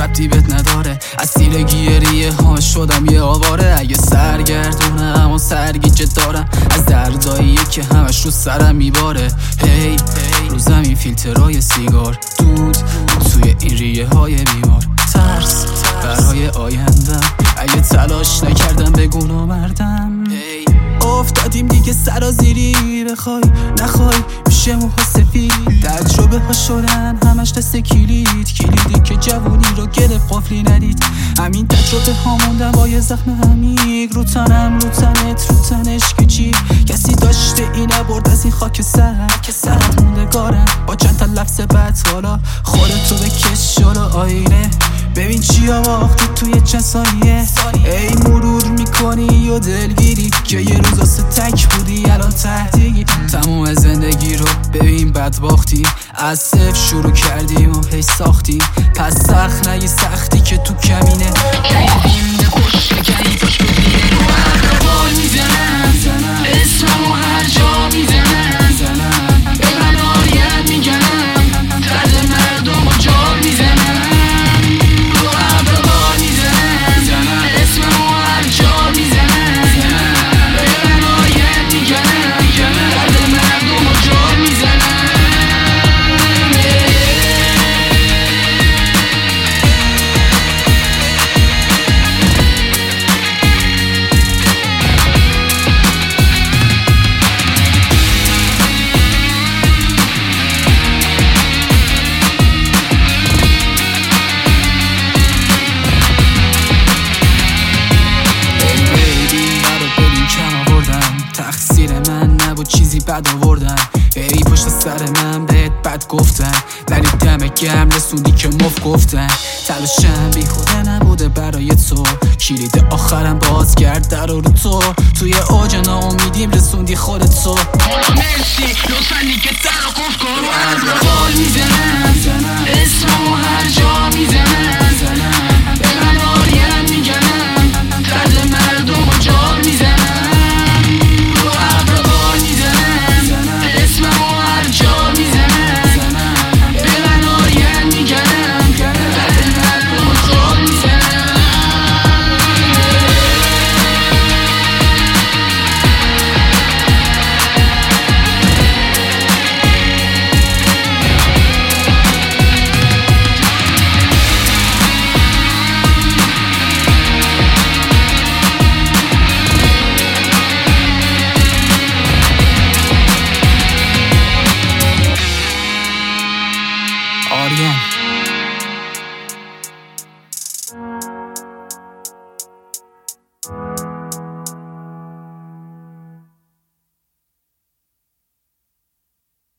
ربطی بهت نداره. اسیر گیریه ها شدم یه آواره. اگه سرگردونم و سرگیجه دارم از دردایی که همش رو سرم میباره. هی رو زمین فیلترهای سیگار، دود توی این ریه های بیمار، ترس برای آیندم. اگه تلاش نکردم بگو نامردم. افتادیم دیگه سرازیری، بخوای نخوای میشه موها سفید. تجربه ها شدن همش دست کلیدی که جوونی رو گرفت قفلی ندید. همین تجربه ها موندن با یه زخم عمیق رو تنم، رو تنت، رو تنش که چی کسی داشته اینه برد از این خاک سرت موندگارم با چند تا لفظ بد. حالا خودتو بکش جلو آینه، ببین چیا باختی توی چند ثانیه. ای مرور میکنی و دلگیری که یه روز واسه تک بودی الان تهدیگی. تموم زندگی رو ببین بد باختی، از صفر شروع کردیم و هی ساختیم. پس سخت نگی سختی که تو کمینه. ببین ده خوش بکنی پاش ببینه رو هر بال میزنم، اسممو هر جا میزنم، به من آریت میگنم، درد مردم و جا میزنم. چیزی بد آوردن، ای پشت سر من بهت بد گفتن، ولی دم گرم رسوندی که مف گفتن. تلاشم بی خوده نبوده برای تو، کلید آخرم باز کرد در رو تو. توی اوج ناامیدیم رسوندی خودتو. مرسی لطفا دیگه در رو قفل کن. رو هر بال میزنم، اسممو هر جا میزنم،